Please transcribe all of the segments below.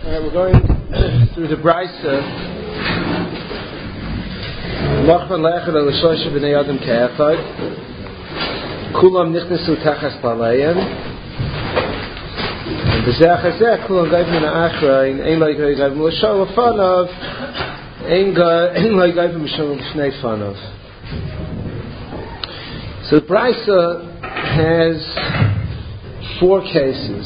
We're going through the Brisa. Machman le'echad al shloisha b'nei adam ke'echad. Kulam nichnesu tachas palayim. And b'zeh chazeh kulam gaiv min ha'achrain. Ein lo gaiv m'lashal l'fanav. Ein lo gaiv m'shal l'shnei fanav. So the Brisa has 4 cases.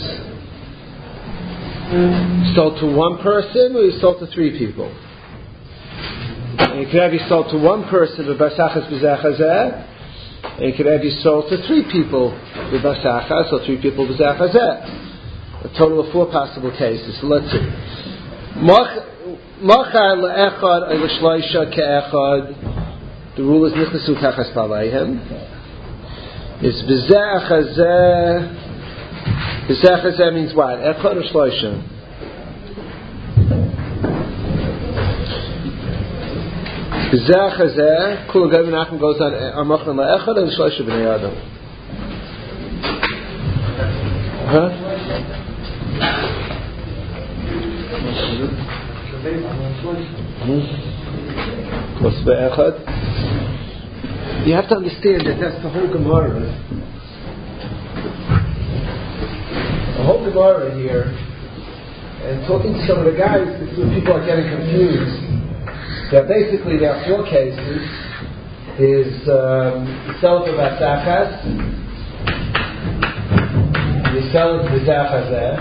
You sold to one person, or you sold to 3 people. And you could have you sold to one person with basachas b'zachazeh, and you could have you sold to 3 people with basachas, or 3 people with b'zachazeh. A total of 4 possible cases. So let's see. Machar le'echad or l'shloisha ke'echad. The rule is nichnesu tachas palayim. It's b'zachazeh. B'zachazeh means what? Echad or shloisha? B'zachazeh, Kula Gav Menachem goes on Amachman la'echad and shloisha b'nei adam. Huh? What's b'echad? You have to understand that that's the whole Gemara. The whole Gemara here, and talking to some of the guys, people are getting confused. That basically there are 4 cases. Is you sell it to basachas, you sell it to b'zachazeh,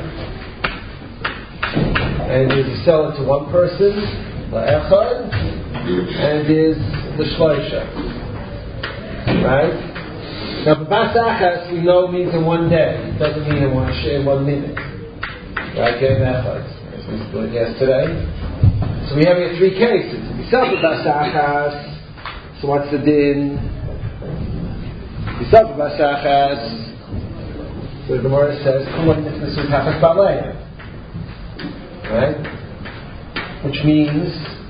and you sell it to one person, la'echad, and is the shloisha. Right? Now, basachas we know means in one day. It doesn't mean in one minute. Right? Getting echad, as we did yesterday. So we have here 3 cases. We sell for basachas. So what's the din? We sell for basachas. So the Gemara says, "Kulam nichnesu tachas palayim." Right? Which means,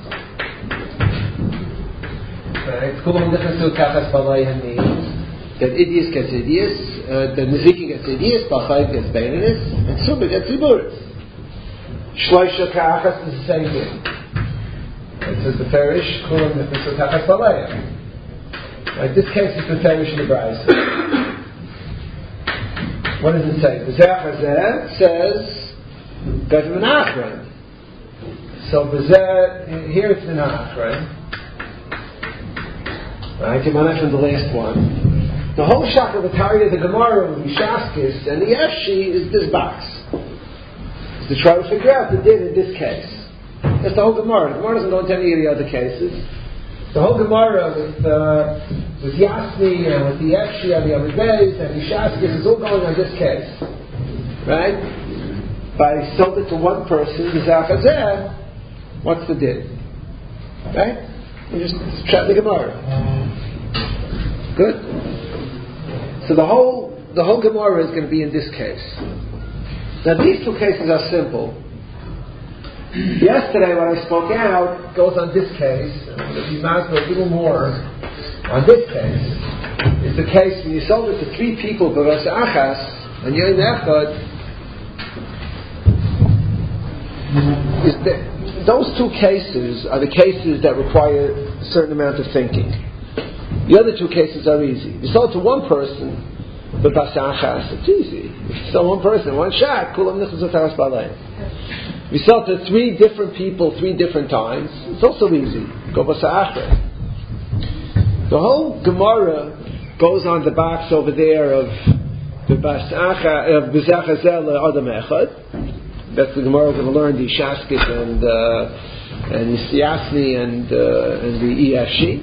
right? Kulam nichnesu tachas palayim means that Idius gets Idius, the Nezikin gets Idius, Bachayim gets Beininus, and Summa gets Ziburis. Shloisha Ka'achas is the same thing. It says the Farish, Kulam Nichnesu Tachas Palayim. Right, this case is the Farish in the Brisa. What does it say? The Zechazeh says, Gav Menachem. So here it's Menachem. Right, Menachem the last one. The whole shaka of the Tarya, the Gemara, the Shaskis, and the Yefshi is this box. Is to try to figure out the din in this case. That's the whole Gemara. The Gemara doesn't go into any of the other cases. The whole Gemara with Yasni and with the Yefshi and the other days and the Shaskis is all going on this case. Right? By sold it to one person, the Zachazeh, what's the din? Right? We just chat the Gemara. Good? So the whole Gemara is going to be in this case. Now these 2 cases are simple. Yesterday when I spoke out goes on this case, and I'm going to be a little more on this case. It's the case when you sold it to 3 people, b'vas achas, and you're in echad. Those 2 cases are the cases that require a certain amount of thinking. The other 2 cases are easy. You sold to one person, but basachas, it's easy. If you sell one person, one shot, kulam nichnesu tachas palayim. If you sell to 3 different people 3 different times, it's also easy. Go basachas. The whole Gemara goes on the box over there of the basachas of b'zachazeh le'adam echad. That's the Gemara we're going to learn the Shaskis and the Siyasni and the Eyashi.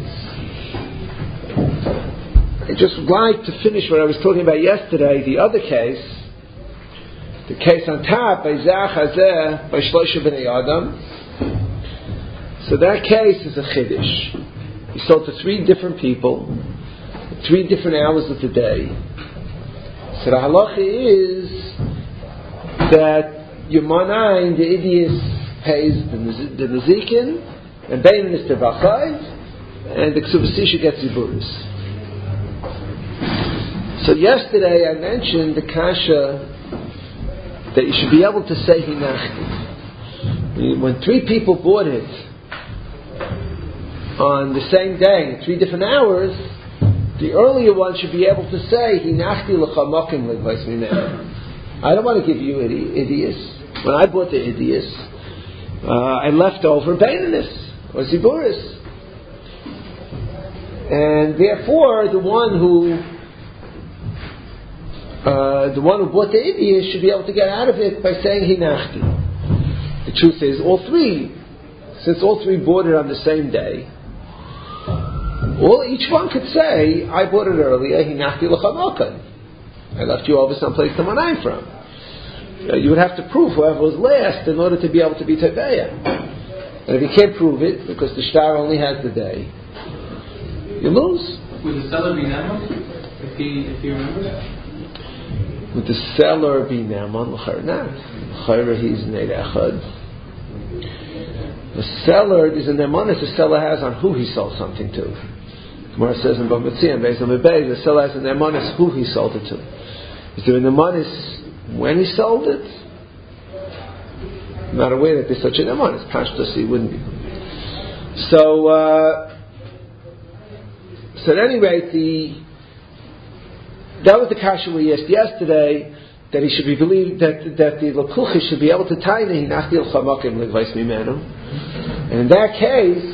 I just would like to finish what I was talking about yesterday, the other case, the case on top, by Zachazeh, by Shloisha b'nei Adam. So that case is a Chiddush. He sold to 3 different people, 3 different hours of the day. So the halacha is that Yomanayin, the Idius pays the Nezikin, and Bein is the Bachayv, and the Ksuvasisha gets Ziburis. So yesterday I mentioned the kasha that you should be able to say Hinachti. When three people bought it on the same day, in 3 different hours, the earlier one should be able to say, Hinachti l'cha mokim legvais mimenu. I don't want to give you idios. When I bought the idios, I left over baininus or ziburis. And therefore, the one who bought the idios should be able to get out of it by saying Hinachti. The truth is, since all three bought it on the same day, each one could say, I bought it earlier, Hinachti l'cha mokim. I left you over someplace to manayim from. You would have to prove whoever was last in order to be able to be tebeya. And if you can't prove it, because the shtar only has the day, you lose. Would the seller be Naman if he remembers? Would the seller be Naman? L'chayr not. L'chayr he's Neid Echad. The seller is a Nemanis the seller has on who he sold something to. Gemara says in Bava Metzia and Beis Amibay, the seller has a Nemanis who he sold it to. Is there a Nemanis when he sold it? I'm not aware that there's such a Nemanis. Pashtus, he wouldn't be. So at any rate, that was the kasha we asked yesterday, that he should be believed that the Lakuchi should be able to tie the Hinachti l'cha mokim legvais mimenu. And in that case,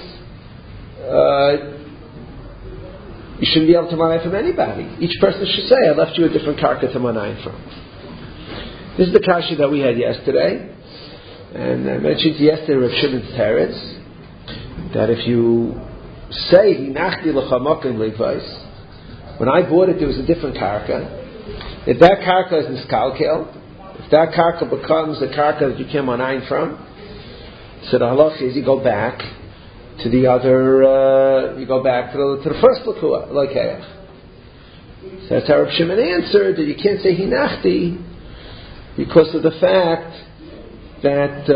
you shouldn't be able to manay from anybody. Each person should say, I left you a different karka to manay from. This is the kasha that we had yesterday. And I mentioned yesterday Rav Shimon's teretz, that if you say Hinachti l'cha mokim legvais, when I bought it there was a different karka. If that karka is niskalkel, if that karka becomes a karka that you came on ayin from, so the halach is you go back to the other, you go back to the first lakua, lokeach. So that's how Reb Shimon answered that you can't say hinachti because of the fact that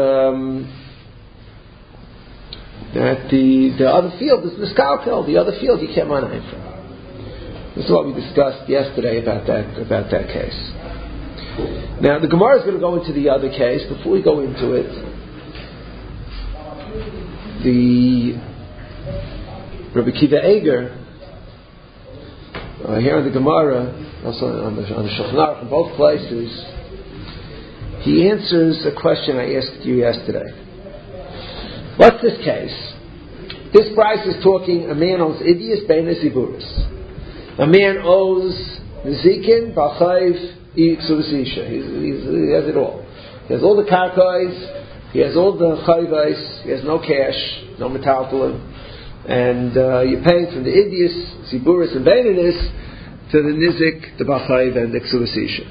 the other field is niskalkel, the other field you came on ayin from. This is what we discussed yesterday about that case. Now the Gemara is going to go into the other case. Before we go into it, the Rabbi Kiva Eger here in the Gemara, also on the Shulchan Aruch, in both places, he answers a question I asked you yesterday. What's this case? This price is talking a man owns idios beinas ziburis. A man owes Nezikin, Bachayv, Iksuvasisha. He has it all. He has all the karkais, he has all the chayvais, he has no cash, no metaltalin, and you're paying from the idios, Ziburis, and Beinanis to the Nizik, the Bachayv, and the Iksuvasisha.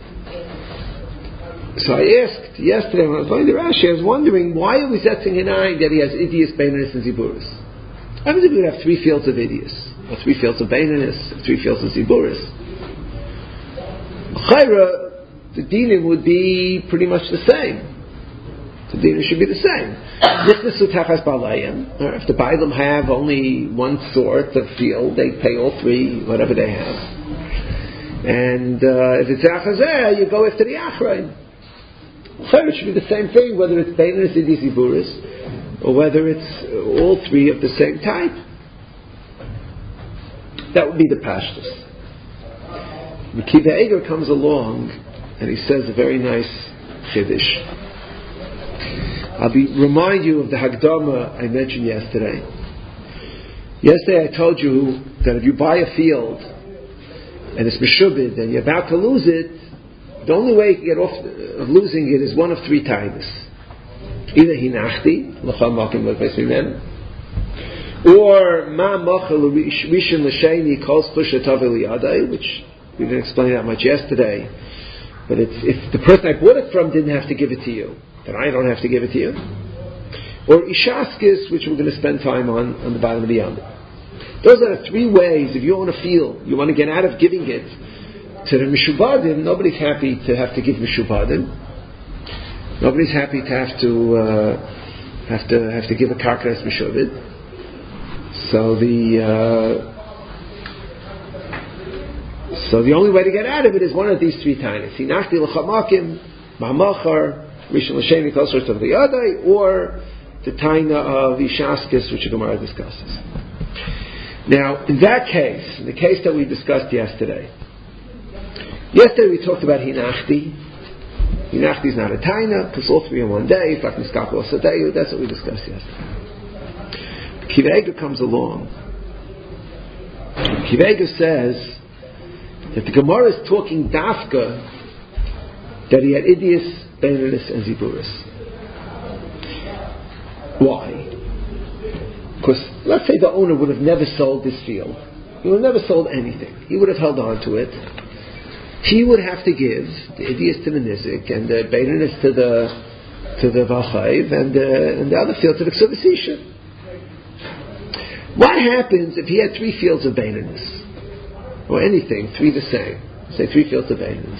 So I asked yesterday when I was going to Rashi, I was wondering why are we setting an eye that he has idios, Beinanis, and Ziburis? How many people have 3 fields of idios? Or 3 fields of Beinanis, 3 fields of Ziburis. Chayra, the dinim would be pretty much the same. The dinim should be the same. If the Bailam have only one sort of field, they pay all 3, whatever they have. And if it's Achazeh, you go after the Achrain. Chayra, it should be the same thing, whether it's Beinanis, Idios, Ziburis, or whether it's all 3 of the same type. That would be the pashtus. Kiva Eger comes along and he says a very nice chiddush. I'll remind you of the Hagdama I mentioned yesterday. Yesterday I told you that if you buy a field and it's meshubid and you're about to lose it, the only way you can get off of losing it is one of 3 times. Either hinachti, l'chal makim l'kveis mimenu, or ma machal rishon l'sheni kol spushat aveli, which we didn't explain that much yesterday. But if the person I bought it from didn't have to give it to you, then I don't have to give it to you. Or ishaskis, which we're going to spend time on the bottom of the yom. Those are the 3 ways. If you own a field, you want to get out of giving it to the mishubadim. Nobody's happy to have to give mishubadim. Nobody's happy to have to give a karkas mishubid. So the only way to get out of it is one of these 3 times. Hinachti l'chamakim, ma'machar, Rishon L'Sheni Kol Shlosh Tov Liyadai, or the Taina of Ishaskis, which the Gemara discusses. Now, in that case, in the case that we discussed yesterday we talked about Hinachti. Hinachti is not a Taina, because all three in one day, that's what we discussed yesterday. Kiva Eger comes along. Kiva Eger says that the Gemara is talking Dafka that he had Idias, Beinonus, and Ziburis. Why? Because let's say the owner would have never sold this field. He would have never sold anything. He would have held on to it. He would have to give the Idias to the Nizik and the Beinonus to the Vachayv and the other field to the Ksubasisha. What happens if he had 3 fields of Beinonus? Or anything, 3 the same. Say 3 fields of Beinonus.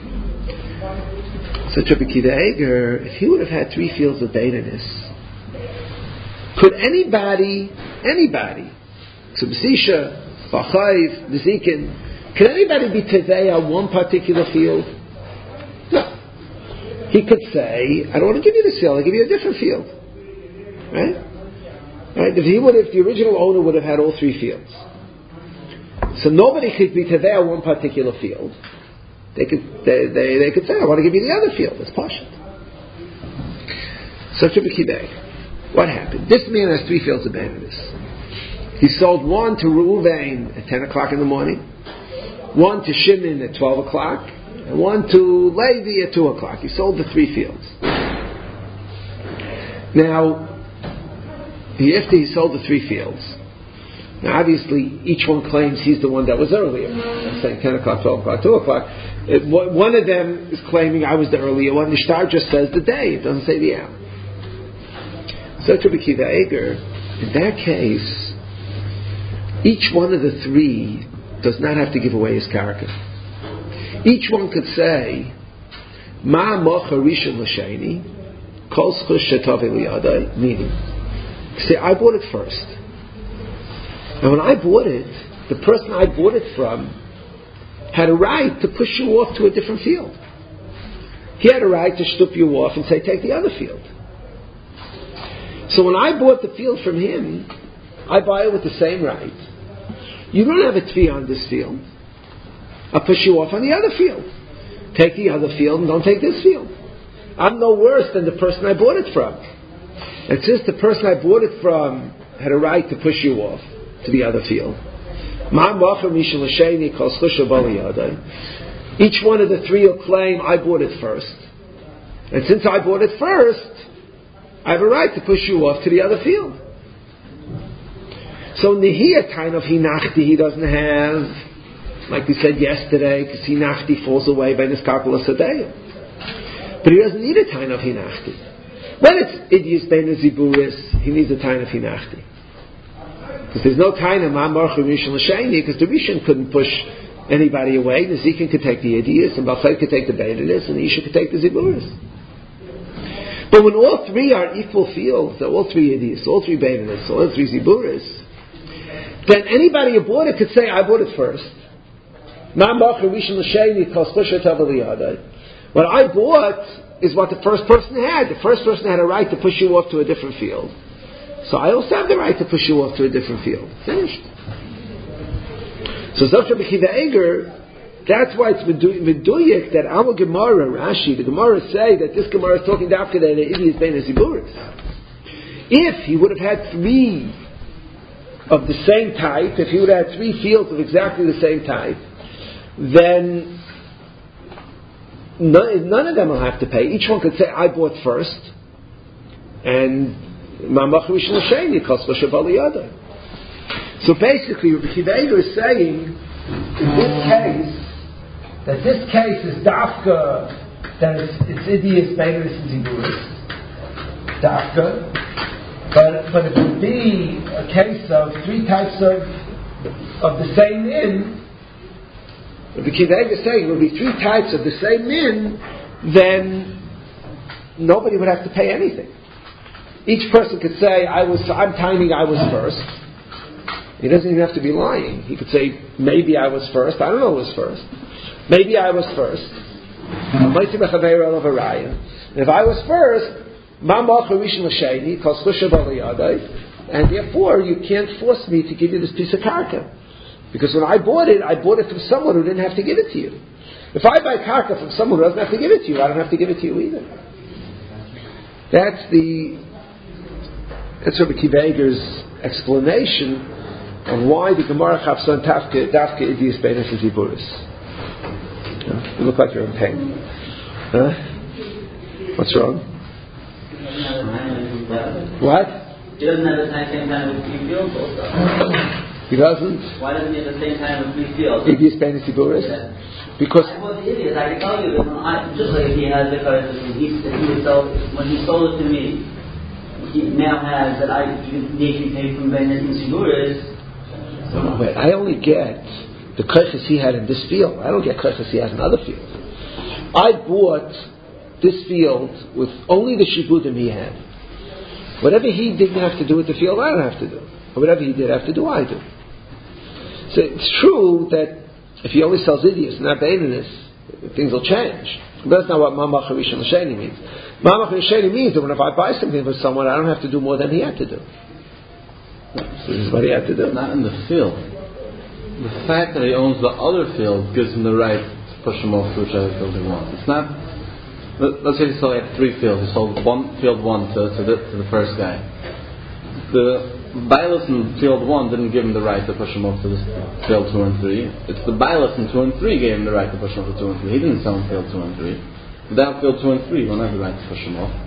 So Rabbi Kiva Eger, if he would have had 3 fields of Beinonus, could anybody, Ksubasisha, Vachayv, Nizikin, can anybody be Tevei on one particular field? No. He could say, I don't want to give you this field, I'll give you a different field. Right? If the original owner would have had all 3 fields. So nobody could be Tevei on one particular field. They could say, I want to give you the other field. It's Pashut. So what happened? This man has 3 fields of Beinonus. He sold one to Reuven at 10 o'clock in the morning, one to Shimon at 12 o'clock, and one to Levi at 2 o'clock. He sold the 3 fields. Now, after he sold the 3 fields, now obviously each one claims he's the one that was earlier. I'm saying 10 o'clock, 12 o'clock, 2 o'clock. One of them is claiming I was the earlier one. The Shtar just says the day, it doesn't say the hour. So Rabbi Kiva Eger, in that case, each one of the 3 does not have to give away his karka. Each one could say, Ma mocha rishon l'sheni, kol zchus shetov eliyadai, meaning, say, I bought it first. And when I bought it, the person I bought it from had a right to push you off to a different field. He had a right to shtup you off and say, take the other field. So when I bought the field from him, I buy it with the same right. You don't have a tvi on this field. I'll push you off on the other field. Take the other field and don't take this field. I'm no worse than the person I bought it from. And since the person I bought it from had a right to push you off to the other field, each one of the 3 will claim I bought it first. And since I bought it first, I have a right to push you off to the other field. So Nehiyah kind of Hinachti he doesn't have, like we said yesterday, because Hinachti falls away by Niskarpala Sadeya. But he doesn't need a time of Hinachti. When it's Idius Bein Ziburis, he needs a time of Hinachti. Because there's no time of Ma'amar Rishon L'Sheni, because the Rishon couldn't push anybody away. The Zikin could take the Idius, and Balchai could take the Beinonus, and the Isha could take the Ziburis. But when all 3 are equal fields, all 3 Idius, all 3 Beinonus, all 3 Ziburis, then anybody who bought it could say, I bought it first. What I bought is what the first person had. The first person had a right to push you off to a different field. So I also have the right to push you off to a different field. Finished. So Zafra B'Kiva Eger, that's why it's Meduyik that our Gemara, Rashi, the Gemara say that this Gemara is talking after that the Idias Bein Ziburis. If he would have had 3 of the same type, if he would have had 3 fields of exactly the same type, then none of them will have to pay. Each one could say, I bought first, and Ma'amach Rishon L'Sheni, Kosva Shabali Yada. So basically, Rabbi Kiva Eger is saying, in this case is Dafka, that it's Idias, Beinonus, and Ziburis. Dafka. But it would be a case of 3 types of the same min. Rabbi Kiva Eger is saying it would be 3 types of the same min, then nobody would have to pay anything. Each person could say, I'm timing I was first. He doesn't even have to be lying. He could say, maybe I was first. I don't know who was first. Maybe I was first. If I was first, Mamach Rishon L'Sheni calls Chushav Aliyadai, and therefore you can't force me to give you this piece of karka. Because when I bought it from someone who didn't have to give it to you. If I buy karka from someone who doesn't have to give it to you, I don't have to give it to you either. That's Rabbi Akiva Eiger's explanation of why the Gemara Chapson Dafke Idias Beinas and Ziburis. You look like you're in pain. Huh? What's wrong? What? He doesn't have the same time with three fields also. He doesn't? Why doesn't he have the same time with three fields? Idias Beinas Ziburis? Yeah. Because I was the idiot. I can tell you that just like he has the curses, when he sold it to me, he now has that I need to pay from Beinas and Ziburis. Wait, I only get the koiches he had in this field. I don't get koiches he has in other fields. I bought this field with only the shibudim he had. Whatever he didn't have to do with the field, I don't have to do. Or whatever he did have to do, I do. So it's true that if he only sells idios, not beininus, things will change. But that's not what Mamach Rishon L'Sheni means. Mamach L'Sheni means that when if I buy something from someone, I don't have to do more than he had to do. So this is what he had to do. Not in the field. The fact that he owns the other field gives him the right to push him off to whichever field he wants. It's not. Let's say he sold three fields. He sold field one to the first guy. The Bailus in field 1 didn't give him the right to push him off to field 2 and 3. It's the Bailus in 2 and 3 gave him the right to push him off to 2 and 3. He didn't sell him field 2 and 3. Without field 2 and 3, he don't have the right to push him off.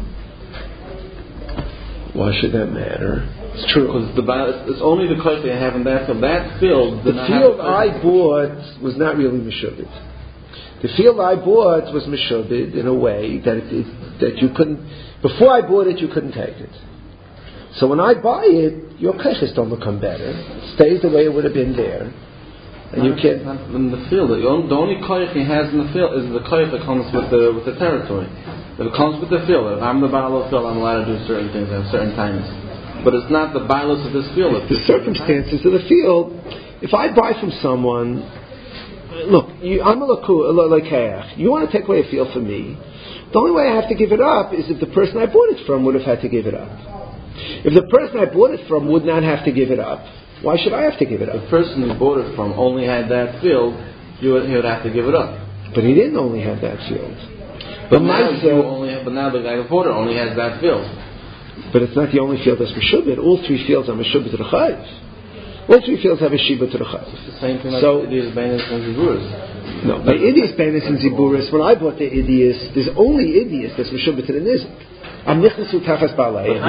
Why should that matter? It's true. Because it's only the cost they have in that field. That field did not field I bought was not really Meshubit. The field I bought was Meshubit in a way that you couldn't. Before I bought it, you couldn't take it. So when I buy it, your koiches don't become better. It stays the way it would have been there, and you can't. In the field, the only koich he has in the field is the koich that comes with the territory. If it comes with the field, if I'm the Baal of the field, I'm allowed to do certain things at certain times. But it's not the Baalus of this field. The circumstances of the field. If I buy from someone, look, I'm a lekeach. You want to take away a field from me? The only way I have to give it up is if the person I bought it from would have had to give it up. If the person I bought it from would not have to give it up, why should I have to give it up? The person you bought it from only had that field, he would have to give it up. But he didn't only have that field. But now the guy who bought it only has that field. But it's not the only field that's Meshubit. All three fields are Meshubit to the Chayiv. All three fields have a Shiba to the Chayiv. It's the same thing like Idias, Beinas, and Ziburis. No, by Idias, Beinas, and Ziburis, when I bought the Idias, there's only Idias that's Meshubit to the Nizik. I'm nichnasu tachas ba'aleihem.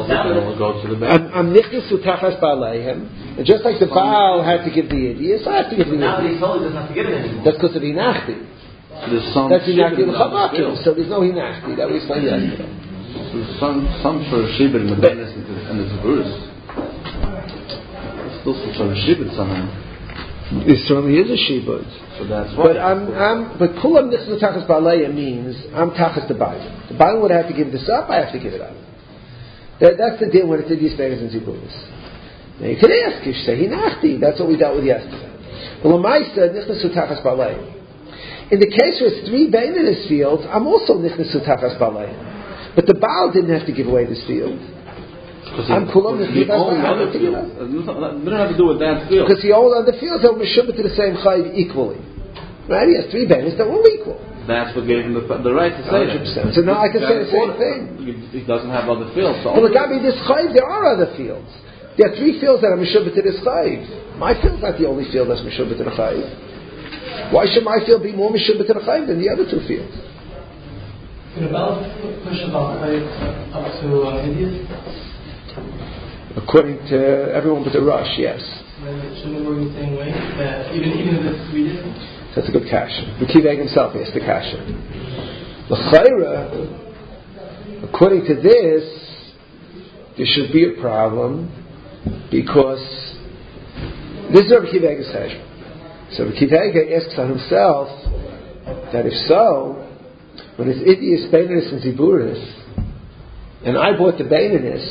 I'm nichnasu tachas ba'aleihem. And just like the Baal had to give the Idias, I have to give the Idias. Now that he's told he doesn't have to give it anymore. That's because of Hinachti. That's Hinachti l'chamakim. So there's no Hinachti. That we explained yesterday. There's some sort of shibud in the Beinas and the Ziburis. There's still some sort of shibud somehow. There certainly is a shibud. So that's why. But kulam nichnasu tachas ba'aleihem means I'm tachas the Baal. The Baal would have to give this up. I have to give it up. That's the deal when it's Idias, Beinas, and Ziburis. Now you could ask, you say Hinachti. That's what we dealt with yesterday. Well, Lamaisa nichnasu tachas ba'aleihem. In the case where it's three Beininus fields, I'm also nichnasu tachas ba'aleihem. But the Baal didn't have to give away this field. I'm kulam nichnasu tachas ba'aleihem. It doesn't have to do with that field. Because he owned other fields that were meshubit to the same chayiv equally. Right? He has three Beininus that were equal. That's what gave him the right to say 100%. So now I can say the same thing. He doesn't have other fields. So well, look, this chayiv, there are other fields. There are three fields that are meshubit to this chayiv. My field's not the only field that's meshubit to the chayiv. Why should my field be more meshubit to the chayiv than the other two fields? Can a Baal push a Baal up to Idias? According to everyone but the Rush, yes. Shouldn't it work the same way? Even if it's three different? That's a good kasha. Akiva himself asked the kasha. L'chayra, according to this, there should be a problem because this is what Akiva says. So Akiva asks on himself that if so, when it's Idias, Beininus, and Ziburis, and I bought the Beininus,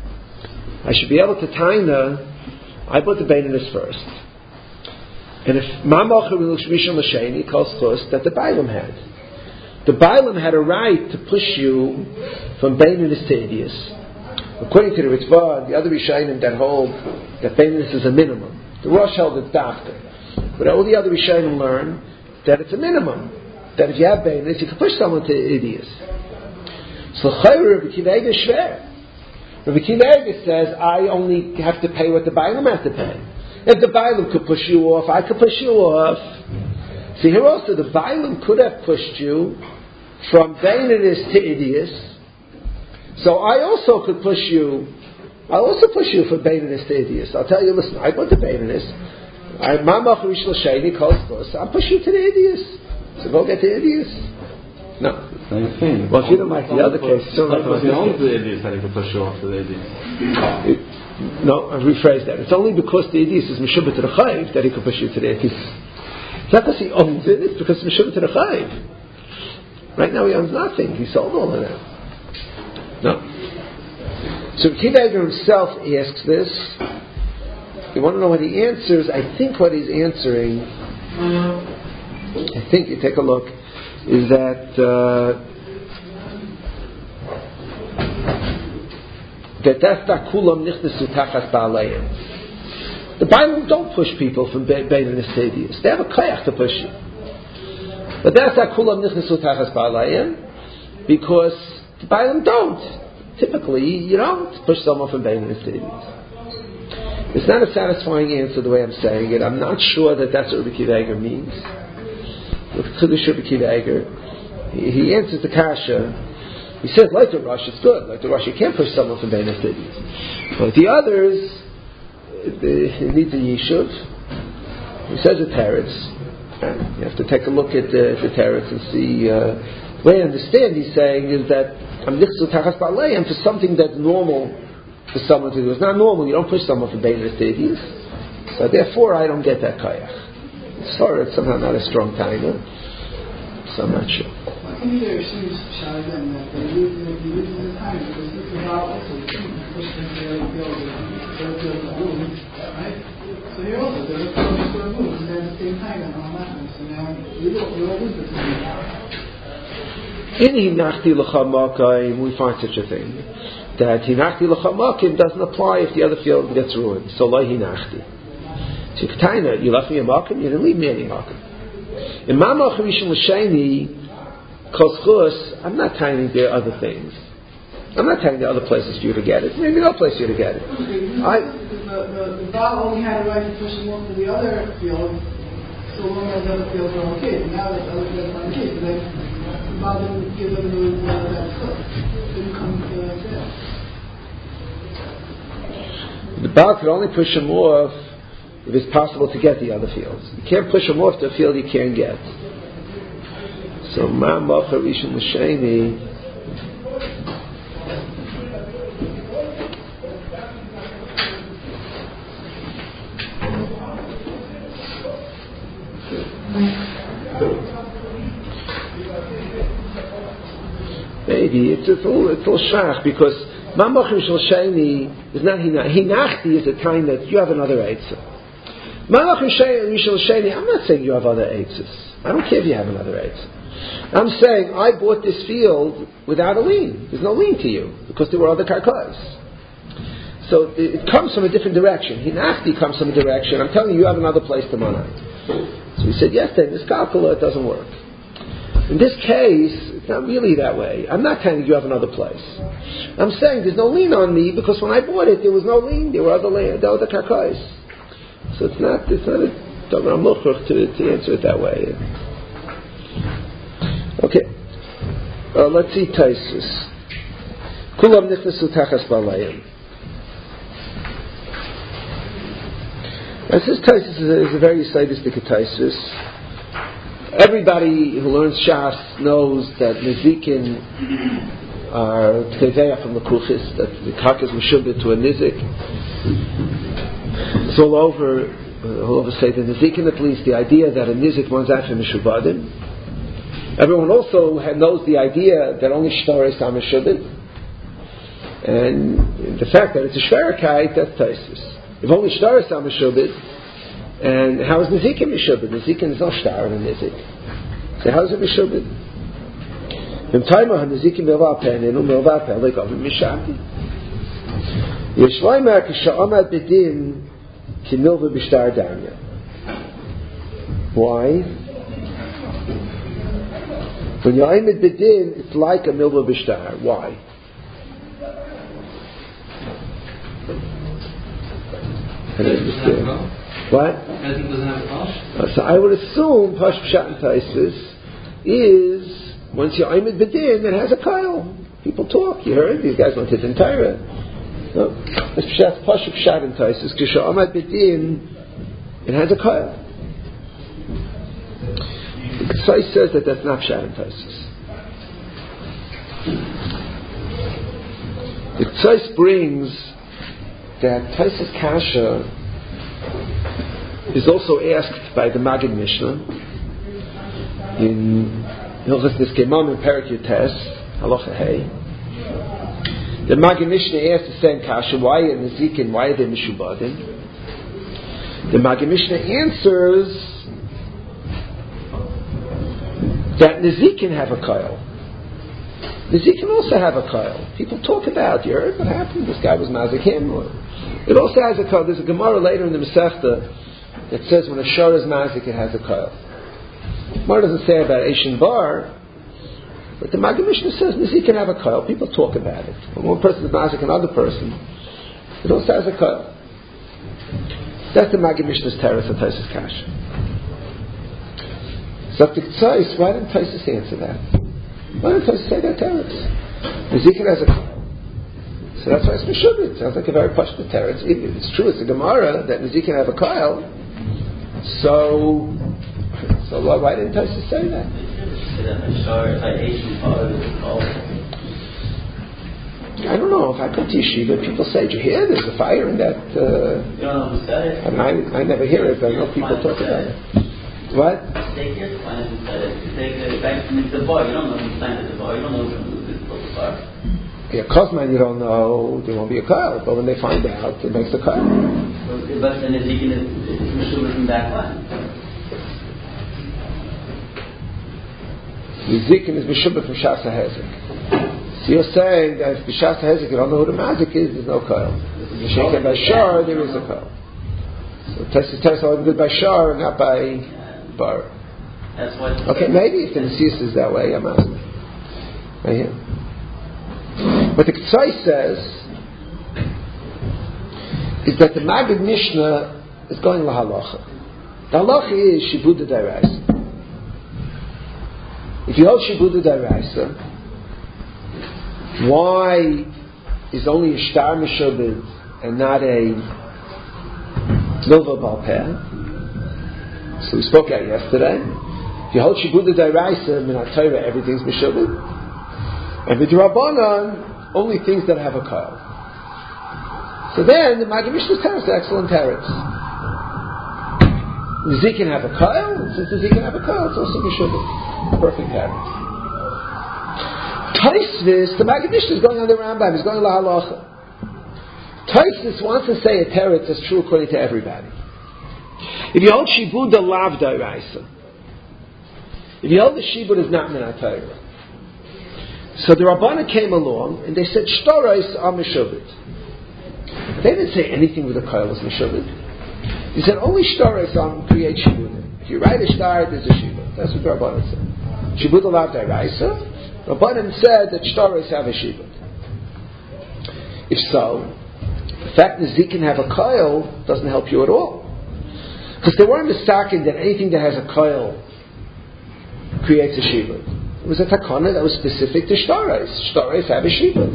I should be able to taina. I bought the Beininus first. And if Mamach Rishon L'Sheni calls chus that the Bailam had. the Bailam had a right to push you from Beinonus to Idius. According to the Ritva, the other Rishonim that hold that Beinonus is a minimum. The Rosh held it's Dafka. But all the other Rishonim learn that it's a minimum. That if you have Beinonus, you can push someone to Idius. So Chayr Rabbi Kiva Eiger Shver. Rabbi Kiva Eiger says, I only have to pay what the Bailam has to pay. If the Bailam could push you off, I could push you off. See, here also, the Bailam could have pushed you from Beinonus to Idius. So I also could push you. I'll also push you from Beinonus to Idius. I'll tell you, listen, I go to Beinonus. I'll push you to the Idius. So go get the Idius. No. Well, if you don't like the other case, so he owns the Idius that he could push you off to the Idius. No, I've rephrased that. It's only because the Idius is Meshubah to the Chayiv that he could push you to the Idius. It's not because he owns it, it's because it's Meshubah to the Chayiv. Right now he owns nothing. He sold all of that. No. So Kiva Eiger himself asks this. You want to know what he answers? I think what he's answering, I think, you take a look, is that that's kulam nichnesu tachas ba'alayim. The Bible don't push people from Beinonus to Idius. They have a koyach to push you. But that's kulam nichnesu tachas ba'alayim, because the Bible don't. Typically, you don't push someone from Beinonus to Idius. It's not a satisfying answer the way I'm saying it. I'm not sure that that's what Rabbi Kiva Eiger means. Look at Chiddush Rabbi Kiva Eiger. He answers the kasha. He says, like the Rosh, it's good. Like the Rosh, you can't push someone from Beinonus to Idius. But the others, it needs a yishuv. He says a teretz. You have to take a look at the teretz and see. The way I understand he's saying is that I'm nichsu tachas ba'alayim for something that's normal for someone to do. It's not normal. You don't push someone from Beinonus to Idius. So therefore, I don't get that kayach. Sorry, it's somehow not a strong timer. So I'm not sure. Can you assume Shazam that they use the time because this is how also push them to build right? So here also there's a push for a move and at the same time and all that. So now you don't lose the time. In Hinachti L'chamakim, we find such a thing. That Hinachti L'chamakim doesn't apply if the other field gets ruined. So Lo Hinachti. So K'taina, you left me a makim, you didn't leave me any makim. In Mamach Rishon L'Sheni, Koschus, I'm not telling you there are other things. I'm not telling you there are other places for you to get it. Maybe no place for you to get it. The Baal only had a right to push him off to the other field, so long as the other fields are okay. Now that the other fields are okay, so then the Baal didn't give them that stuff. Didn't come to that. The Baal could only push him off if it's possible to get the other fields. You can't push him off to a field you can't get. So Ma Macha Rishon L'Sheni, maybe it's all shach because Ma Macha Rishon L'Sheni is not Hinachti is a time that you have another eitzah. Ma Macha Rishon L'Sheni, I'm not saying you have other eitzahs. I don't care if you have another eitzah. I'm saying I bought this field without a lien. There's no lien to you because there were other karkas. So it comes from a different direction. Hinachti comes from a direction. I'm telling you, you have another place to money. So he said, yes, then this calcula it doesn't work. In this case, it's not really that way. I'm not telling you you have another place. I'm saying there's no lien on me because when I bought it, there was no lien. There were other karkas. So it's not a Davar Muchach to answer it that way. Okay, let's see Taisus. Kulam nichnesu tachas ba'alayim. This Taisus is a very sadistic Taisus. Everybody who learns Shas knows that Nizikin are Tkeveya from the Kuchis, that the Kak is Meshubah to a Nizik. It's all over say the Nizikin at least, the idea that a Nizik runs after Meshubadim. Everyone also knows the idea that only Shtar is Meshubah. And the fact that it's a Shverakite, that's Taisus. If only Shtar is Meshubah, and how is Nizikin Meshubah? Nizikin is no Shtar in a Nizik. So how is it Meshubah? Im Timer hanizikim milva penenu milva pelek of mishati. Yeshloimer k'sha'amad bedin ki milva b'shtar danya. Why? When you're aimed bedin, it's like a milva b'shtar. Why? I don't understand. What? So I would assume Pash Pshat and Taisis is once you're aimed bedin, it has a kyle. People talk. You heard these guys went to the Torah. No, Pash Pshat and Taisis. K'sha'amad bedin, it has a kyle. The Ksai says that that's not Pshat and Taisis. The Ksai brings that Taisis Kasha is also asked by the Maggid Mishnah in Hilchos Niskemam in Perek Yutes, Halacha Hey. The Maggid Mishnah asked the same Kasha, why are Nezikin, why are they Mishubadim? The Maggid Mishnah answers that Nezikin have a kyle. Nezikin also have a kyle. People talk about, you heard what happened? This guy was Mazikim. It also has a kyle. There's a Gemara later in the Masechta that says when a shor is mazik, it has a kyle. Gemara doesn't say about Eishin Bar, but the Maggid Mishnah says Nizik can have a kyle. People talk about it. When one person is mazik another person, it also has a kyle. That's the Maggid Mishnah's teretz of Taisus Kasha. So the Tzais, why didn't Taisus answer that? Why didn't Taisus say that teretz? Nizik has a kyle. So that's why it's Meshubit. Sounds like a very pashut teretz. It's true, it's a Gemara that Nizik can have a kyle. So why didn't Taisus say that? I don't know. If I come to yeshiva, people say, "Did you hear? There's a fire in that." You don't know who said it. I never hear it, but I know people talk about it. What? Take it. Find who said it. Take it back to the bar. You don't know who planted the bar. You don't know who built the bar. Yeah, Kosman, you don't know, there won't be a kyle. But when they find out, it makes a kyle. But then Ezekiel is Meshubah from back when? Ezekiel is Meshubah from Shas HaHezek. So you're saying that if B'Shas HaHezek you don't know who the mazik is, there's no kyle. If you shake it by shar, there is a kyle. So Taisus tells only good by shar, not by bar. That's what. Okay, maybe if the Mesias is that way, I'm asking. Right here. What the Ksai says is that the Maggid Mishnah is going lahalacha. The halacha is shibuda d'oraisa. If you hold shibuda d'oraisa, why is only a shtar meshubed and not a milva bal peh? So we spoke out yesterday. If you hold shibuda d'oraisa, min ha-Torah, everything's meshubed. And with Rabbanan, only things that have a kyle. So then, the Maggid Mishnah's teretz is excellent teretz. Nizik can have a kyle, and since Nizik can have a kyle, it's also Meshubah. Perfect teretz. Taisvis, the Maggid Mishnah is going on the Rambam, he's going lahalacha. Taisvis wants to say a teretz that's true according to everybody. If you hold shibud lav d'oraisa, if you hold the shibud is not min ha-Torah, so the Rabbana came along and they said shtarais are meshubit. They didn't say anything with a kyle is meshubit. They said only shtarais create shibud. If you write a shtar, there's a shibud. That's what the Rabbana said. Shibud alav d'oraisa. Rabbana said that shtarais have a shibud. If so, the fact that Zik can have a kyle doesn't help you at all, because they weren't mistaken that anything that has a kyle creates a shibud. It was a takana that was specific to shtarais. Shtarais have a shibud.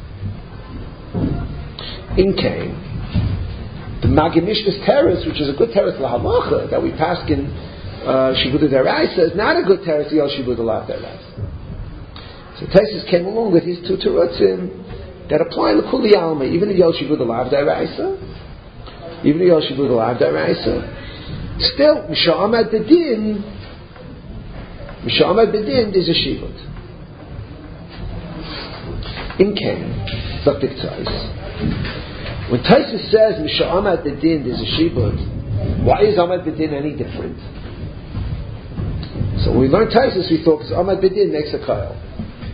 In came the Maggid Mishnah's teretz, which is a good teretz lahalacha that we pass in shibud d'oraisa, is not a good teretz yal shibud alav d'oraisa. So Taisus came along with his two terutzim that apply to kuli alma, even if yal shibud alav d'oraisa, even if yal shibud alav d'oraisa, still misha'amad bedin. Mishamad bedin is a shibud. In Ken, Zaktik Tzais. When Taisus says Mishamad bedin is a shibud, why is Amad bedin any different? So when we learned Taisus, we thought because Amad bedin makes a kyle.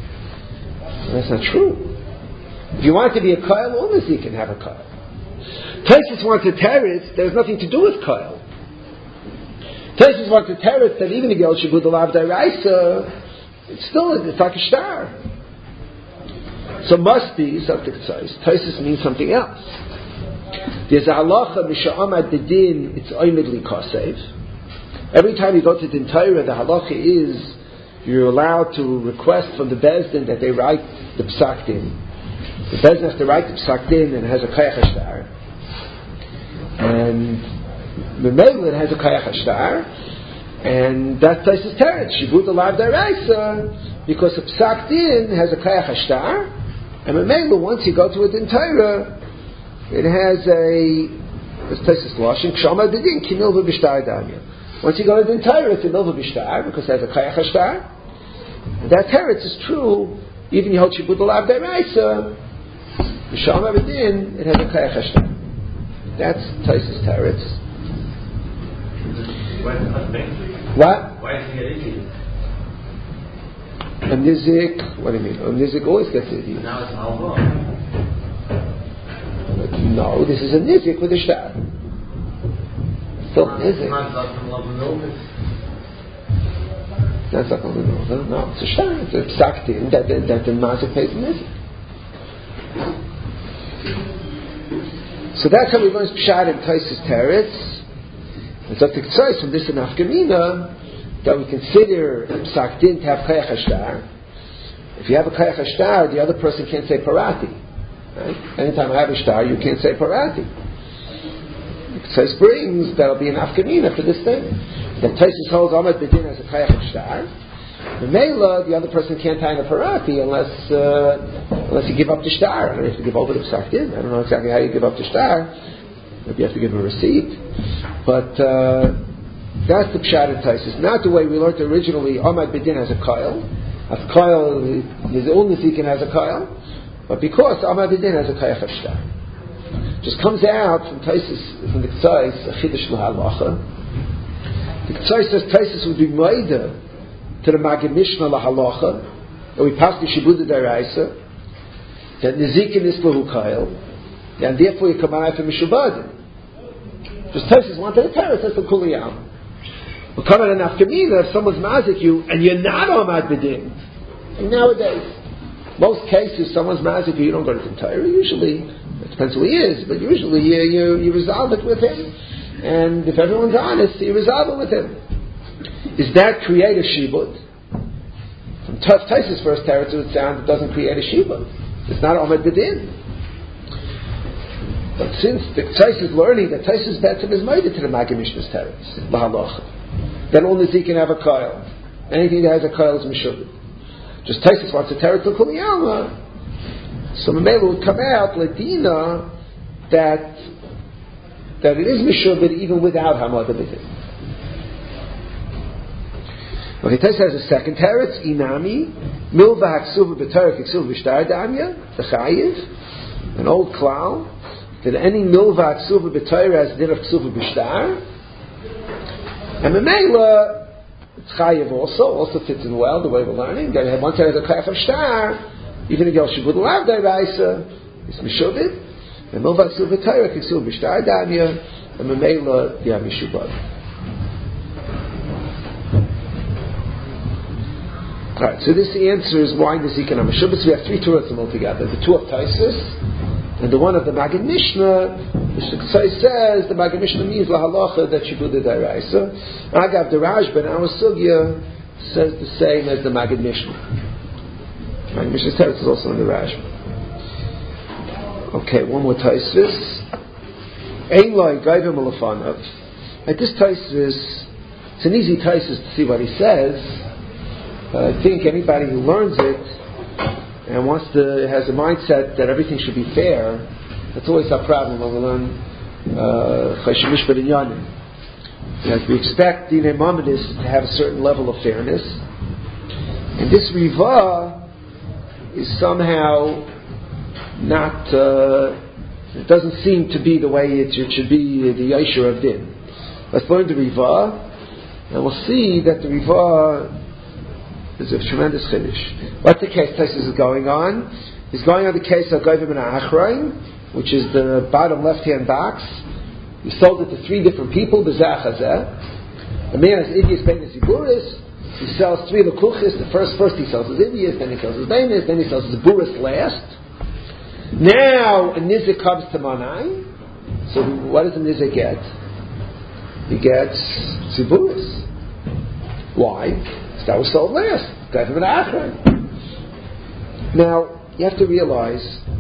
That's not true. If you want to be a Kyle, all Nizik can have a Kyle. Taisus wants to teretz, there's nothing to do with Kyle. Taisus wants to teretz that even if Yel Shibud Alav Daraisa, it's like a star. So must be something size. Taisus means something else. There's a halacha misha'amad bedin, it's oimidli kasev. Every time you go to Din Torah, the halacha is you're allowed to request from the Bezdin that they write the Psak Din. The Bezdin has to write the Psak Din and it has a Kayach HaShtar. And Memele has a Kayach HaShtar. And that's Taisus Teretz, Shibud Alav Daraisa, because the Psak Din has a Kayach HaShtar. And Memele, once you go to a Din Torah, it has a Taisus Lashon, Kshama Din, Kinil V'Bishtar Damya. Once you go to Din Torah, it's a Milva Bishtar, because it has a Kayach HaShtar. And that teretz is true, even you hold Shibud Alav Daraisa, Misham Abedin, it has a Kayach HaShtar. That's Taisus teretz. What? Why does he get Indian? A Nizik, what do you mean? A Nizik always gets Indian. Now it's Alva. No, this is a Nizik with a Shtar. Still Nizik. That's not going to know. No, it's a shtar. It's a psak din that the mazik pays in Nizik. So that's how we learn Pshat in Taisus Teretz. It's up to Ktsois from this in Afkamina that we consider psak din to have Kayach HaShtar. If you have a Kayach HaShtar, the other person can't say Parati. Right? Anytime I have a shtar, you can't say Parati. Ktsois brings that'll be an Afkamina for this thing. That Taisus holds Ahmed Bedin as a Kayach HaShtar. The Mela, the other person can't tie in a Parati unless you give up the shtar. I don't know if you have to give over the Psak Din. I don't know exactly how you give up the shtar. Maybe you have to give a receipt. But that's the Pshat in Taisus. Not the way we learned originally. Ahmed Bedin has a Kyle. A Kyle, his own Nizikin has a Kyle. But because Ahmed Bedin has a Kayach HaShtar. Just comes out from Taisus, from the Ktsois, a Chiddush L'Halacha. The Ktsois says Taisus would be Maida to the Magid Mishnah L'Halacha, that we pass the Shibud Daraisa, that Nizikin is Lahu Kyle, and therefore you come out from Mishubadim. Just Taisus wanted a teretz, that's the Kuliyam. But come out in Afkamina, if someone's mazik you, and you're not Ahmad Bedin. And nowadays, most cases, someone's mazik you, you don't go to the Torah. Usually, it depends who he is, but usually you resolve it with him. And if everyone's honest, you resolve it with him. Is that create a shibud? From Taisus' first teretz, it would sound it doesn't create a shibud. It's not Ahmed Bedin. But since the Taisus is learning that Taisus betzim is made to the Magid Mishnah's teretz, lahalacha, then only he can have a kyle. Anything that has a kyle is mishubid. Just Taisus wants a teretz to kuliyama, so Mamela would come out Ladina that it is mishubid even without Hamad Bedin. Okay, Taisus has a second teretz, inami, milva haksuva b'tarek haksuva b'shtar damya, the chayiv, an old klal, that any milva haksuva b'tarek has din of ksuva b'shtar, and Mamela, it's chayiv also fits in well, the way we're learning, that once there is a kayach of shtar, even if Yel Shibud Alav Daraisa, it's mishubid, and milva haksuva b'tarek haksuva b'shtar damya, and Mamela, yeah, mishubad. Alright, so this answers why the Zikin HaMeshubas. We have three Turim altogether. The two of Taisus, and the one of the Magid Mishnah. The Ktsois says the Magid Mishnah means lahalacha that Shibud Daraisa. Agav the Rashba in our Sugya says the same as the Magid Mishnah. Magid Mishnah's teretz is also in the Rashba. Okay, one more Taisus. Ein loy gayvim alafanav. At this Taisus, it's an easy Taisus to see what he says. I think anybody who learns it and has a mindset that everything should be fair, that's always our problem when we learn Chayshim Mishpat in Yanim. We expect Dinei Mamadis to have a certain level of fairness, and this Riva is somehow not. It doesn't seem to be the way it should be the Yashir of Din. Let's learn the Riva, and we'll see that the Riva is a tremendous chiddush. What's the case Tosfos is going on? He's going on the case of Goyim and Achraim, which is the bottom left-hand box. He sold it to 3 different people, B'zeh Chazeh. A man has Idias, Beinis, Ziburis. He sells 3 Lekuchis. First he sells his Idias, then he sells his Beinis, then he sells his Ziburis last. Now a Nizik comes to Manai. So what does a Nizik get? He gets Ziburis. Why? Because that was sold last. Goyim and Achraim. Now, you have to realize,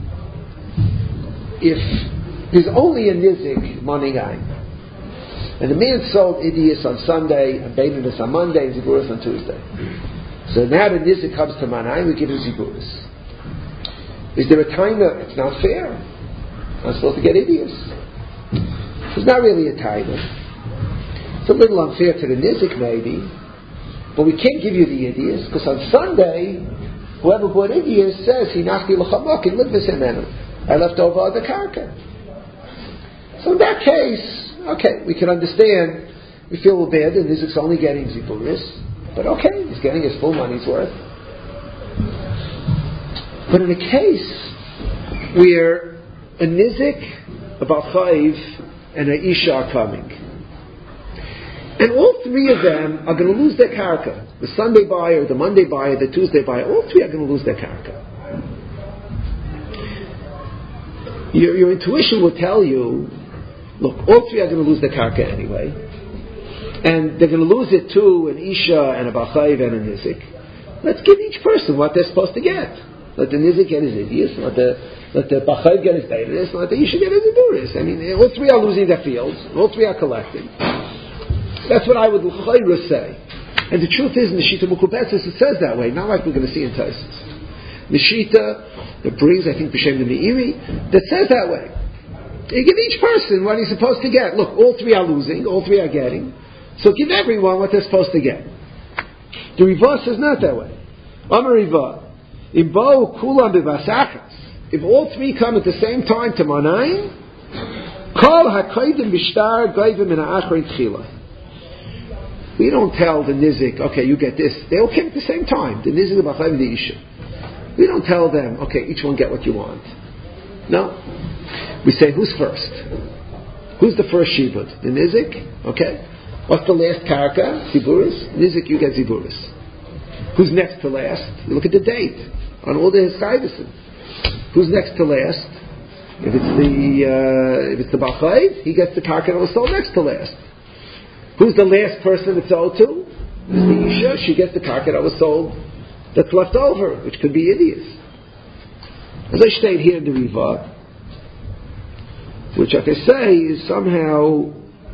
if there's only a nizik money guy, and the man sold Idias on Sunday and Beininus on Monday and Ziburis on Tuesday, so now the nizik comes to Manai, we give him Ziburis. Is there a time that it's not fair? I'm supposed to get Idias. It's not really a time. It's a little unfair to the nizik maybe, but we can't give you the Idias because on Sunday, whoever bought Idias says, he nachti l'chamok, and I left over the karka. So in that case, okay, we can understand, we feel a little bad, and Nizik's only getting Ziburis, but okay, he's getting his full money's worth. But in a case where a Nizik, a Baal Chayv, and an Isha are coming, and all 3 of them are going to lose their karka. The Sunday buyer, the Monday buyer, the Tuesday buyer, all 3 are going to lose their karka. Your intuition will tell you, look, all 3 are going to lose their karka anyway. And they're going to lose it to an Isha and a Baal Chayv and a Nizik. Let's give each person what they're supposed to get. Let the Nizik get his Idias, let the Baal Chayv get his Beinis, let the Isha get his Ziburis. I mean, all 3 are losing their fields, all 3 are collecting. That's what I would say. And the truth is, in the Shita Mukubetzis, it says that way, not like we're going to see in Tosfos. The Shita, that brings, I think, B'Shem the Meiri, that says that way. You give each person what he's supposed to get. Look, all 3 are losing, all 3 are getting, so give everyone what they're supposed to get. The Rivah says not that way. Amar Rivah, if all 3 come at the same time to Manayim, Kol HaKoidim Bishtar Goyim and Ha'achrin Tchila. We don't tell the Nizik, okay, you get this. They all came at the same time. The Nizik, the Baal Chayv, and the Isha. We don't tell them, okay, each one get what you want. No. We say, who's first? Who's the first Shibud? The Nizik? Okay. What's the last karka? Ziburis? Nizik, you get Ziburis. Who's next to last? You look at the date on all the Hisaydison. Who's next to last? If it's the Baal Chayv, he gets the karka that was sold next to last. Who's the last person it's sold to? It's the Isha. She gets the karka that was sold that's left over, which could be Idias. As I stated here in the Rivah, which I can say is somehow,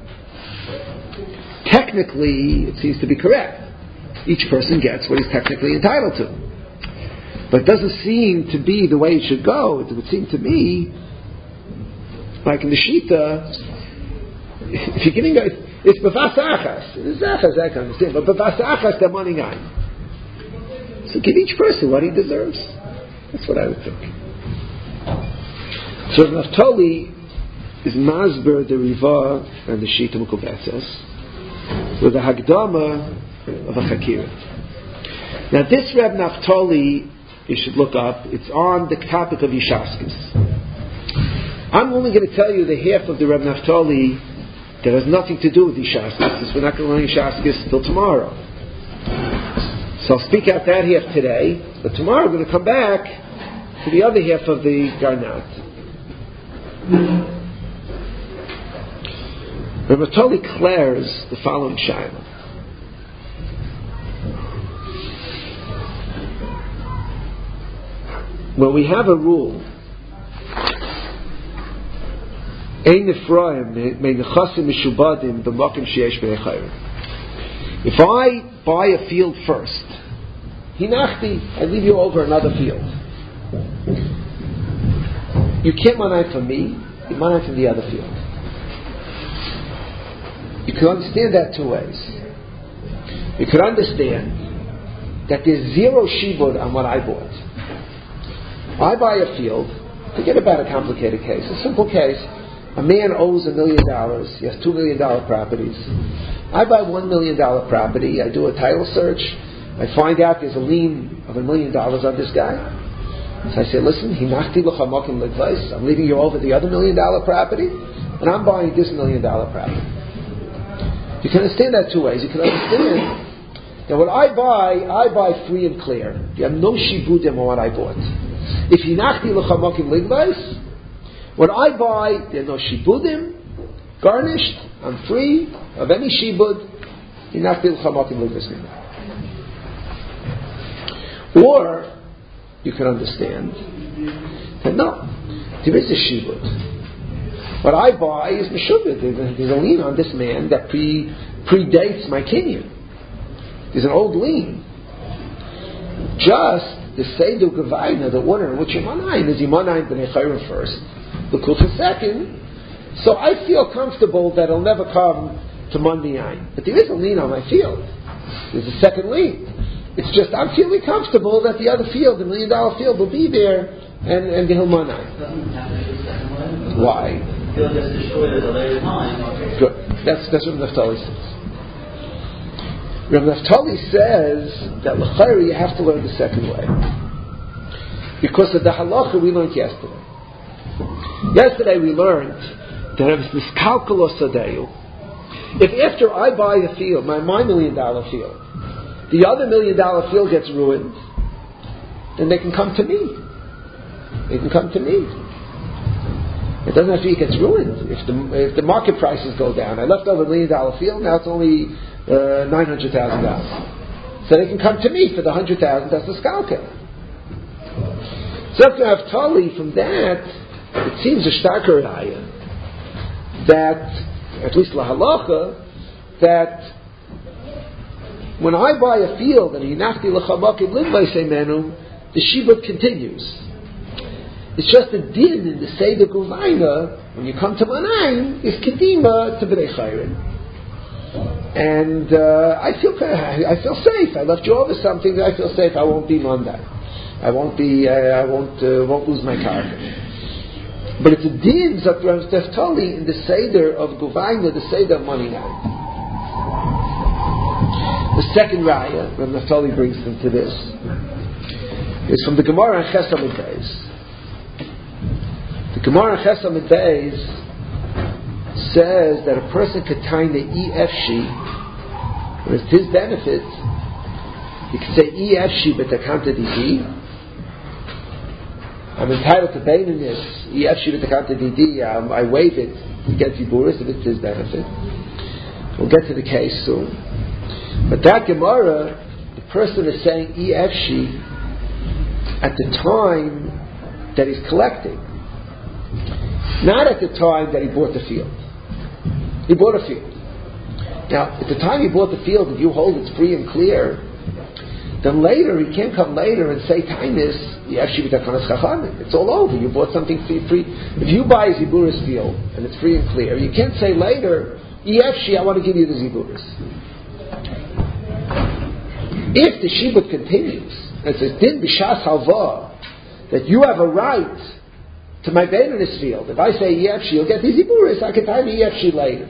technically, it seems to be correct. Each person gets what he's technically entitled to. But it doesn't seem to be the way it should go. It would seem to me, like in the Shita, if you're giving it's b'vas achas. It's achas, I can understand, but b'vas achas, they're money guy. So give each person what he deserves. That's what I would think. So Naftali is Masber the Rivah and the Shita Mukubetzes with the Hagdama of a Chakira. Now this Reb Naftali, you should look up, it's on the topic of Yishaskis. I'm only going to tell you the half of the Reb Naftali that has nothing to do with Yishaskis, since we're not going to learn Yishaskis till tomorrow. So I'll speak out that half today, but tomorrow we're going to come back to the other half of the Garnat. Reb Naftali declares the following shayla. When we have a rule, if I buy a field first, hinachti, I leave you over another field. You can't manai from me, you manai from the other field. You can understand that 2 ways. You could understand that there's 0 shibud on what I bought. I buy a field, forget about a complicated case, a simple case. A man owes $1 million, he has $2 million properties. I buy $1 million property, I do a title search, I find out there's a lien of $1 million on this guy. So I say, listen, I'm leaving you over the other $1 million property, and I'm buying this $1 million property. You can understand that two ways. You can understand that what I buy free and clear. You have no shibudim on what I bought. If hinachti l'chamakim ligvais, what I buy, there are no shibudim, garnished, I'm free of any shibud, hinachti l'chamakim ligvais. Or, you can understand that no, there is a shibud. What I buy is meshubed. There's a lien on this man that predates my kinyan. There's an old lien. Just the Seidu Gavaina, the order in which Yimanayin is Yimanayin B'nei Chayrim first, the Kulcha second. So I feel comfortable that it'll never come to Mondayayin. But there is a lien on my field. There's a second lien. It's just I'm feeling comfortable that the other field, the $1 million field, will be there and the Hilmanayin. Why? He'll just destroy it at a later time. Good. That's what Naphtali says. Rav Naphtali says that l'chayr you have to learn the second way, because of the halacha we learned yesterday. Yesterday we learned that it was this kalkulos sadeyu. If after I buy a field, my $1 million field, the other $1 million field gets ruined, then they can come to me. They can come to me. It doesn't have to be it gets ruined. If the market prices go down, I left over $1 million field, now it's only $900,000. So they can come to me for the $100,000. That's the skalka. So if you have Tali from that, it seems a starker raya that, at least la halacha, that when I buy a field and hinachti l'chamakim lidvay seimenu, the shibud continues. It's just a din in the Seder Guvayna, when you come to Manayim, is kedima to B'nei Chayrim. And I feel safe. I left you over something that I feel safe. I won't be Monday. I won't lose my car. But it's a din that Rav Naphtali in the Seder of Guvayna, the Seder of Manayim. The second raya Rav Naphtali brings into this is from the Gemara in Ches Amud Beis. The Gemara in Ches Amud Beis says that a person could tie the EFshi, whereas his benefit, you could say EFshi b'takanta didi. I'm entitled to Baininus, EFshi b'takanta didi, I waive it to get Ziburis if it's his benefit. We'll get to the case soon. But that Gemara, the person is saying EFshi at the time that he's collecting. Not at the time that he bought the field. He bought a field. Now, at the time he bought the field, if you hold it's free and clear, then later, he can't come later and say, Tainis, it's all over. You bought something free. If you buy a Ziburis field, and it's free and clear, you can't say later, EFshi, I want to give you the Ziburis. If the Shibud continues, and it says, Din b'shas halva, that you have a right to my Baininus field. If I say EFshi, you'll get the Ziburis, I can tie the EFshi later.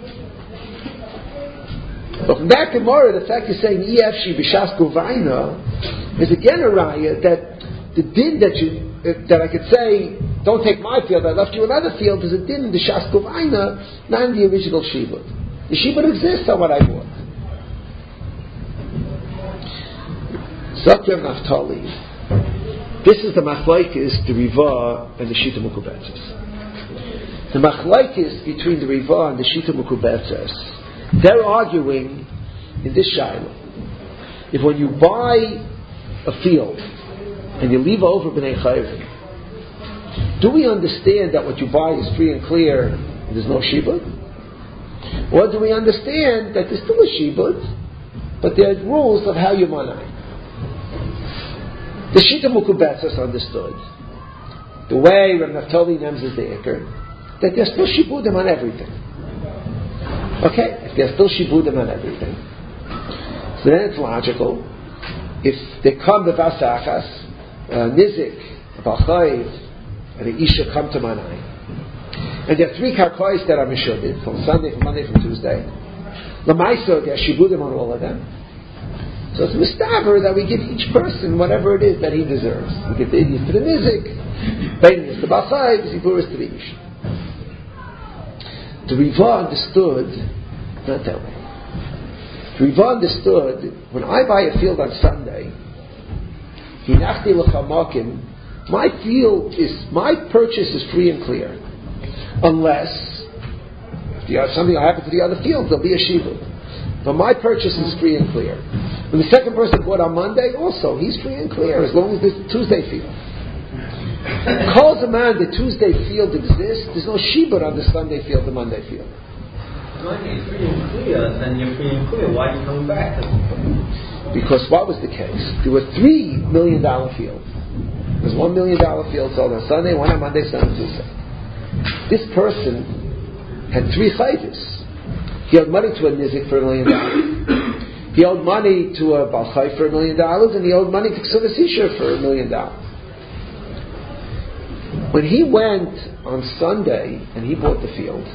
But from that Gemara, the fact you're saying EFshi b'shas guvayna is again a raya that the din that I could say, don't take my field, I left you another field, is a din in the shas guvayna, not in the original shibud. The shibud exists on what I bought. Zakir Naphtali. This is the machlaikis, the Riva, and the Shita Mukubetzes. The machlaikis between the Riva and the Shita Mukubetzes, they're arguing in this shaila. If when you buy a field and you leave over B'nei Chayrim, do we understand that what you buy is free and clear and there's no shibud? Or do we understand that there's still a shibud, but there are rules of how you manai? The Shita Mukubetzes understood the way Rav Naphtali names is the Iker, that there's still shibudim on everything. Okay, if there's still shibudim on everything, so then it's logical. If they come to Vasachas, Nizik, Balchayiv, and the Isha come to Manai, and there are 3 karkois that are Meshubid, from Sunday, from Monday, from Tuesday, Lamaisa, there are shibudim on all of them. So it's mistaver that we give each person whatever it is that he deserves. We give the idiot to the nizik, Bainis to Balchai, Ziburis to the Ish. The Riva understood, not that way. The Riva understood, when I buy a field on Sunday, Hinachti l'chamakim, my purchase is free and clear. Unless, if something will happen to the other fields, there'll be a shibud. But my purchase is free and clear. When the second person bought on Monday, also, he's free and clear, as long as there's Tuesday field. Calls a man the Tuesday field exists, there's no shibud on the Sunday field, the Monday field. When you're free and clear, then you're free and clear. Why are you coming back? Because what was the case? There were $3 million fields. There's $1 million field sold on Sunday, one on Monday, one on Tuesday. This person had 3 chayvus. He owed money to a nizik for $1 million. He owed money to a balchai for $1 million, and he owed money to Ksuvas Isha for $1 million. When he went on Sunday and he bought the field,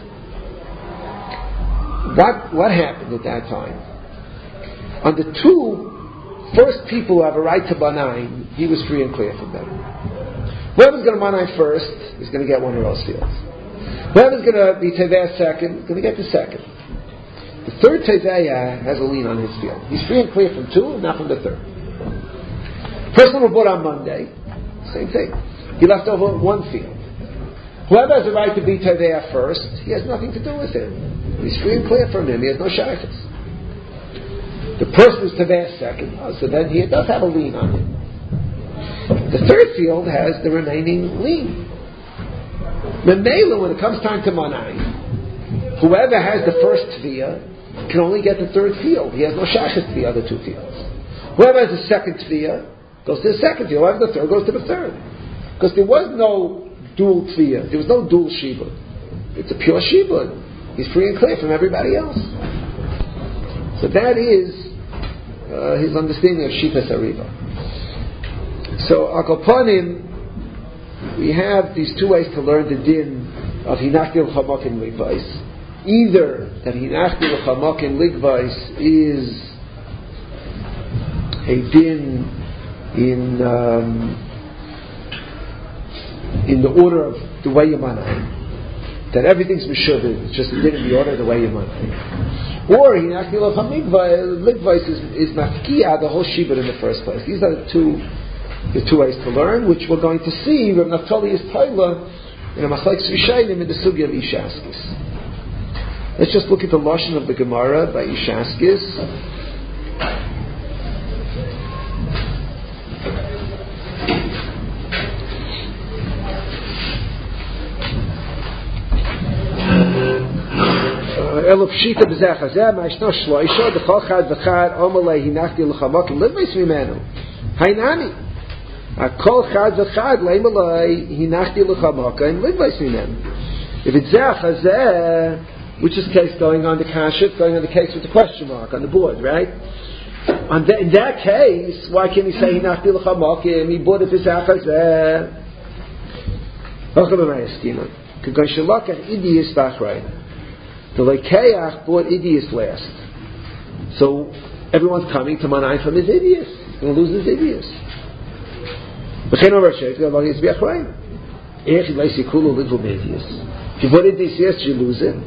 what happened at that time? On the 2 first people who have a right to Banai, he was free and clear from them. Whoever's going to Banai first is going to get one of those fields. Whoever's going to be Teveh second is going to get the second. The third Teveh has a lien on his field. He's free and clear from 2, not from the third. Person who bought on Monday, same thing. He left over 1 field. Whoever has a right to be Teveh first, he has nothing to do with him. He's free and clear from him. He has no shaykhs. The person who's Teveh second, so then he does have a lien on him. The third field has the remaining lien. Memela, when it comes time to Manai, whoever has the first Tviyah can only get the third field. He has no shaykhs to the other 2 fields. Whoever has the second Tviyah goes to the second field. Whoever has the third goes to the third. Because there was no dual Tviyah. There was no dual Shibud. It's a pure Shibud. He's free and clear from everybody else. So that is his understanding of Shitas Ariva. So, Akoponim, we have these 2 ways to learn the din of Hinachti l'chamakim ligvais. Either that Hinachti l'chamakim ligvais is a din in the order of the way you manai, that everything's meshuvah, it's just a din in the order of the way you manai. Or Hinachti l'chamakim ligvais is mafkiya the whole shibud in the first place. These are the two ways to learn, which we're going to see Rav Naftali is Taila in a Machlekes Rishayim in the Sugya of Ishaskis. Let's just look at the Lashon of the Gemara by Ishaskis. Eluf Shita b'zeh hazeh ma'ishno shloisha d'chol chad v'chad omalei hinachti l'chamakim livmeis mimenu hainami. Kol chad v'chad leimalei hinachti l'chamakim livmeis mimenu. If it's zeh hazeh, which is the case going on the kashet, going on the case with the question mark on the board, right? In that case, why can't he say hinachti l'chamakim? He bought it for zeh hazeh. V'chol b'mayastina. K'goy shalakach idiyis b'achrayim. The Lekeach bought Idius last. So everyone's coming to Manai from his Idius. He's going to lose his Idius. If you bought Idius yes, you lose it.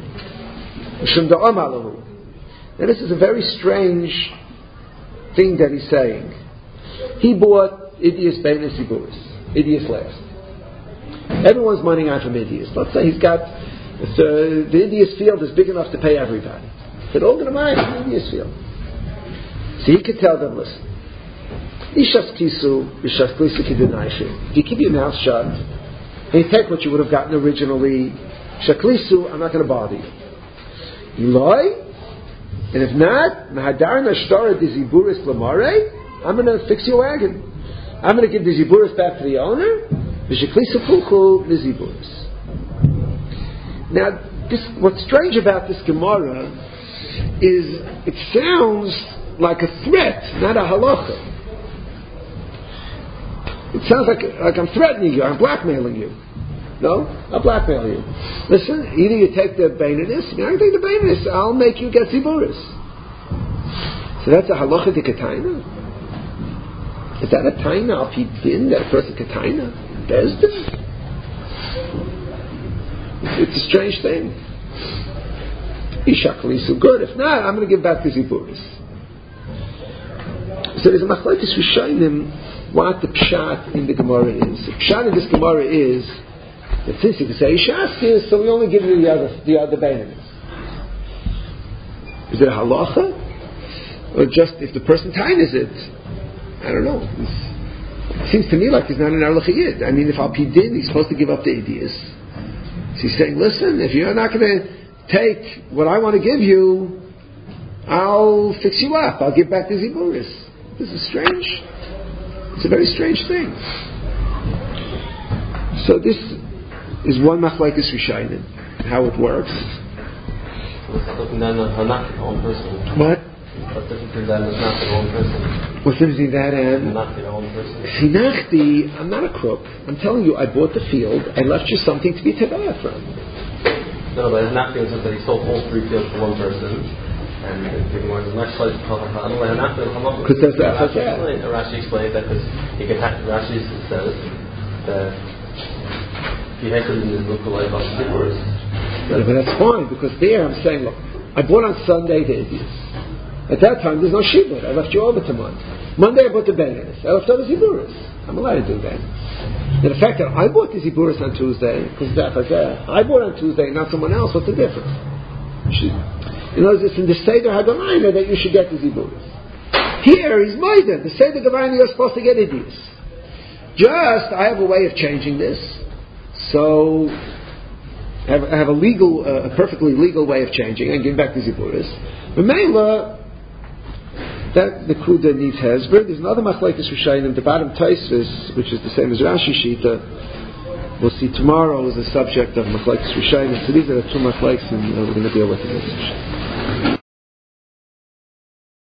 Now this is a very strange thing that he's saying. He bought Idius Beinis Iburis. Idius last. Everyone's money out from Idius. Let's say he's got the Idius field is big enough to pay everybody. They're all going to buy the Idius field. So he could tell them, listen, Ishas Kisu, Ishas Klisu Kidinaishi. If you keep your mouth shut, and you take what you would have gotten originally, Shaklisu, I'm not going to bother you. You lie, and if not, Mahadar Nashtara Diziburis Lamare, I'm going to fix your wagon. I'm going to give the Ziburis back to the owner, Vishaklisu Puchu Diziburis. Now, what's strange about this Gemara is it sounds like a threat, not a halacha. It sounds like I'm threatening you, I'm blackmailing you. No, I'll blackmail you. Listen, either you take the Baininus, if you don't take the Baininus, I'll make you get Ziburis. So that's a halacha de kataina. Is that a taina al pi din that a person kataina? Bezdin? It's a strange thing. Ishakli so good. If not, I'm going to give back the ziburis. So there's a machlokes rishonim what the pshat in the Gemara is. The pshat in this Gemara is that since you can say shaskis, so we only give you the other beinamis. Is it a halacha? Or just if the person tainas it? I don't know. It seems to me like he's not an halacha yid. I mean, if al pi din, he's supposed to give up the ideas. So he's saying, listen, if you're not going to take what I want to give you, I'll fix you up. I'll give back the ziburis. This is strange. It's a very strange thing. So this is one machlokes rishonim, how it works. What's different than a own person? What? What's different than a own person? What's different between that and own person? Sinachti? I'm not a crook. I'm telling you, I bought the field. I left you something to be tevah from. No, but Hanachti was that he sold all 3 fields for one person, and the more the next slide because there's the afazah. Rashi explained that because he can have Rashi says that he hated in the book about the divorce. Yeah, but that's fine because there I'm saying, look, I bought on Sunday the idiots. At that time there's no shibur. I left you over to Monday I bought the beinamis. I left other ziburis. I'm allowed to do that. And the fact that I bought the ziburis on Tuesday, because I bought on Tuesday, not someone else, what's the difference? In other words, it's in the Seder HaGamayna that you should get the ziburis. Here, he's Maiden. The Seder HaGamayna, you're supposed to get idis. Just, I have a way of changing this. So, I have a legal, a perfectly legal way of changing and giving back the ziburis. But Mela, that the Kuda needs Hezber. There's another machlokes rishonim, the bottom Taisvis, which is the same as Rashi Shita. We'll see tomorrow is the subject of machlokes rishonim. So these are the 2 machlokes, and we're going to deal with it.